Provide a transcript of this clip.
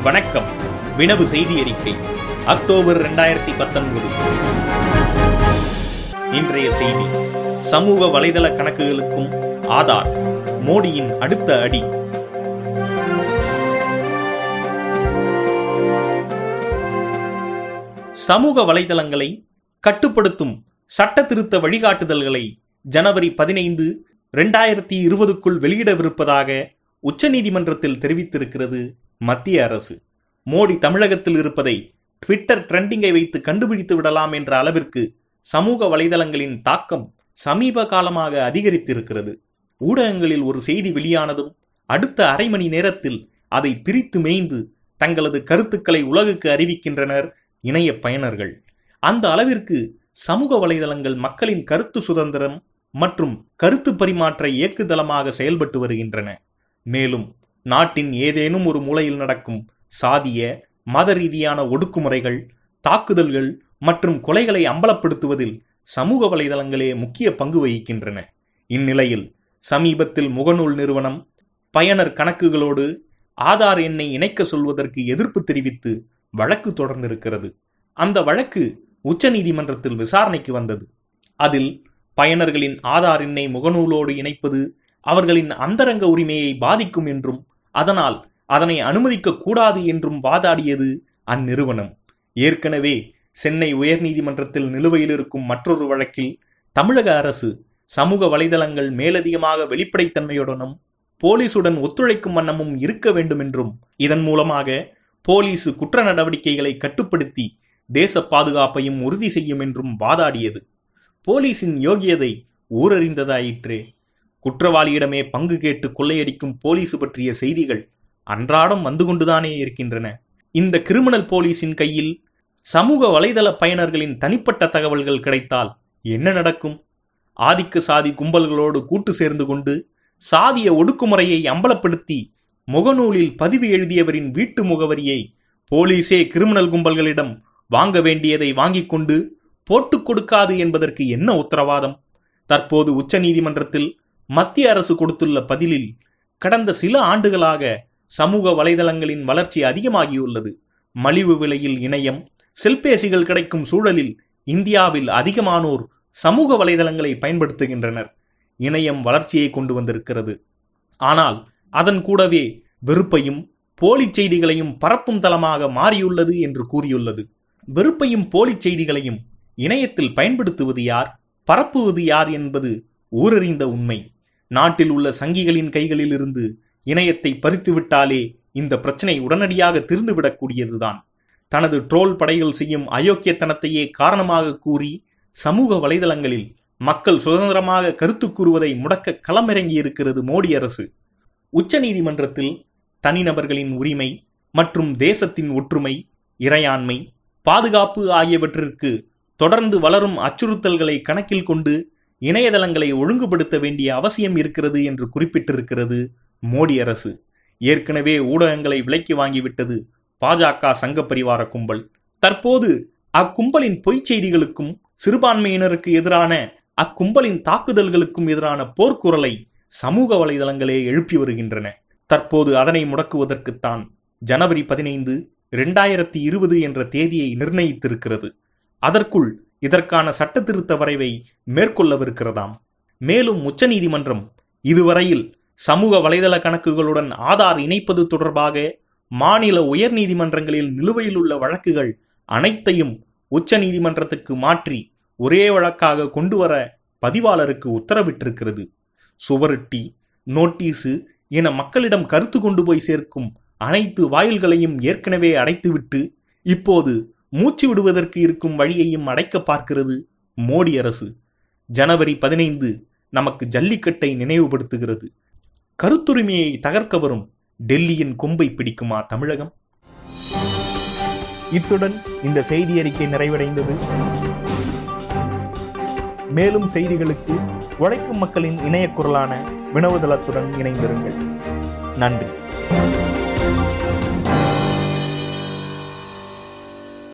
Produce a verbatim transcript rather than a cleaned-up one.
வணக்கம். வினவு செய்தி அறிக்கை அக்டோபர் இரண்டாயிரத்தி பத்தொன்பது. இன்றைய செய்தி: சமூக வலைதள கணக்குகளுக்கும் ஆதார், மோடியின் அடுத்த அடி. சமூக வலைதளங்களை கட்டுப்படுத்தும் சட்ட திருத்த வழிகாட்டுதல்களை ஜனவரி பதினைந்து இரண்டாயிரத்தி இருபதுக்குள் வெளியிடவிருப்பதாக உச்சநீதிமன்றத்தில் தெரிவித்திருக்கிறது மத்திய அரசு. மோடி தமிழகத்தில் இருப்பதை ட்விட்டர் ட்ரெண்டிங்கை வைத்து கண்டுபிடித்து விடலாம் என்ற அளவிற்கு சமூக வலைதளங்களின் தாக்கம் சமீப காலமாக அதிகரித்திருக்கிறது. ஊடகங்களில் ஒரு செய்தி வெளியானதும் அடுத்த அரை மணி நேரத்தில் அதை பிரித்து மேய்ந்து தங்களது கருத்துக்களை உலகுக்கு அறிவிக்கின்றனர் இணைய பயனர்கள். அந்த அளவிற்கு சமூக வலைதளங்கள் மக்களின் கருத்து சுதந்திரம் மற்றும் கருத்து பரிமாற்ற இயக்குதளமாக செயல்பட்டு வருகின்றன. மேலும் நாட்டின் ஏதேனும் ஒரு மூலையில் நடக்கும் சாதிய மத ரீதியான ஒடுக்குமுறைகள், தாக்குதல்கள் மற்றும் கொலைகளை அம்பலப்படுத்துவதில் சமூக வலைதளங்களே முக்கிய பங்கு வகிக்கின்றன. இந்நிலையில் சமீபத்தில் முகநூல் நிறுவனம் பயனர் கணக்குகளோடு ஆதார் எண்ணை இணைக்க சொல்வதற்கு எதிர்ப்பு தெரிவித்து வழக்கு தொடர்ந்திருக்கிறது. அந்த வழக்கு உச்சநீதிமன்றத்தில் விசாரணைக்கு வந்தது. அதில் பயனர்களின் ஆதார் எண்ணை முகநூலோடு இணைப்பது அவர்களின் அந்தரங்க உரிமையை பாதிக்கும் என்றும் அதனால் அதனை அனுமதிக்க கூடாது என்றும் வாதாடியது அந்நிறுவனம். ஏற்கனவே சென்னை உயர்நீதிமன்றத்தில் நிலுவையில் இருக்கும் மற்றொரு வழக்கில் தமிழக அரசு சமூக வலைதளங்கள் மேலதிகமாக வெளிப்படைத்தன்மையுடனும் போலீசுடன் ஒத்துழைக்கும் வண்ணமும் இருக்க வேண்டும் என்றும் இதன் மூலமாக போலீசு குற்ற நடவடிக்கைகளை கட்டுப்படுத்தி தேச பாதுகாப்பையும் உறுதி செய்யும் என்றும் வாதாடியது. போலீசின் யோகியதை ஊரறிந்ததாயிற்றே. குற்றவாளியிடமே பங்கு கேட்டு கொள்ளையடிக்கும் போலீசு பற்றிய செய்திகள் அன்றாடம் வந்து கொண்டுதானே இருக்கின்றன. இந்த கிரிமினல் போலீசின் கையில் சமூக வலைதள பயனர்களின் தனிப்பட்ட தகவல்கள் கிடைத்தால் என்ன நடக்கும்? ஆதிக்க சாதி கும்பல்களோடு கூட்டு சேர்ந்து கொண்டு சாதிய ஒடுக்குமுறையை அம்பலப்படுத்தி முகநூலில் பதிவு எழுதியவரின் வீட்டு முகவரியை போலீசே கிரிமினல் கும்பல்களிடம் வாங்க வேண்டியதை வாங்கிக் கொண்டு போட்டுக் கொடுக்காது என்பதற்கு என்ன உத்தரவாதம்? தற்போது உச்சநீதிமன்றத்தில் மத்திய அரசு கொடுத்துள்ள பதிலில் கடந்த சில ஆண்டுகளாக சமூக வலைதளங்களின் வளர்ச்சி அதிகமாகியுள்ளது. மலிவு விலையில் இணையம், செல்பேசிகள் கிடைக்கும் சூழலில் இந்தியாவில் அதிகமானோர் சமூக வலைதளங்களை பயன்படுத்துகின்றனர். இணையம் வளர்ச்சியை கொண்டு வந்திருக்கிறது. ஆனால் அதன் கூடவே வெறுப்பையும் போலி செய்திகளையும் பரப்பும் தளமாக மாறியுள்ளது என்று கூறியுள்ளது. வெறுப்பையும் போலி செய்திகளையும் இணையத்தில் பயன்படுத்துவது யார், பரப்புவது யார் என்பது ஊரறிந்த உண்மை. நாட்டில் உள்ள சங்கிகளின் கைகளில் இருந்து இணையத்தை பறித்துவிட்டாலே இந்த பிரச்சனை உடனடியாக தீர்ந்துவிடக்கூடியதுதான். தனது ட்ரோல் படைகள் செய்யும் அயோக்கியத்தனத்தையே காரணமாக கூறி சமூக வலைதளங்களில் மக்கள் சுதந்திரமாக கருத்து கூறுவதை முடக்க களமிறங்கியிருக்கிறது மோடி அரசு. உச்சநீதிமன்றத்தில் தனிநபர்களின் உரிமை மற்றும் தேசத்தின் ஒற்றுமை, இறையாண்மை, பாதுகாப்பு ஆகியவற்றிற்கு தொடர்ந்து வளரும் அச்சுறுத்தல்களை கணக்கில் கொண்டு இணையதளங்களை ஒழுங்குபடுத்த வேண்டிய அவசியம் இருக்கிறது என்று குறிப்பிட்டிருக்கிறது மோடி அரசு. ஏற்கனவே ஊடகங்களை விலைக்கு வாங்கிவிட்டது பாஜக சங்க பரிவார கும்பல். தற்போது அக்கும்பலின் பொய்ச் செய்திகளுக்கும் சிறுபான்மையினருக்கு எதிரான அக்கும்பலின் தாக்குதல்களுக்கும் எதிரான போர்க்குரலை சமூக வலைதளங்களே எழுப்பி வருகின்றன. தற்போது அதனை முடக்குவதற்குத்தான் ஜனவரி பதினைந்து இரண்டாயிரத்தி இருபது என்ற தேதியை நிர்ணயித்திருக்கிறது. அதற்குள் இதற்கான சட்ட திருத்த வரைவை மேற்கொள்ளவிருக்கிறதாம். மேலும் உச்சநீதிமன்றம் இதுவரையில் சமூக வலைதள கணக்குகளுடன் ஆதார் இணைப்பது தொடர்பாக மாநில உயர் நீதிமன்றங்களில் நிலுவையில் உள்ள வழக்குகள் அனைத்தையும் உச்சநீதிமன்றத்துக்கு மாற்றி ஒரே வழக்காக கொண்டு வர பதிவாளருக்கு உத்தரவிட்டிருக்கிறது. சுவரொட்டி, நோட்டீஸு என மக்களிடம் கருத்து கொண்டு போய் சேர்க்கும் அனைத்து வாயில்களையும் ஏற்கனவே அடைத்துவிட்டு இப்போது மூச்சு விடுவதற்கு இருக்கும் வழியையும் அடைக்க பார்க்கிறது மோடி அரசு. ஜனவரி பதினைந்து நமக்கு ஜல்லிக்கட்டை நினைவுபடுத்துகிறது. கருத்துரிமையை தகர்க்க வரும் டெல்லியின் கொம்பை பிடிக்குமா தமிழகம்? இத்துடன் இந்த செய்தி அறிக்கை நிறைவடைந்தது. மேலும் செய்திகளுக்கு உழைக்கும் மக்களின் இணைய குரலான வினவுதளத்துடன் இணைந்திருங்கள். நன்றி.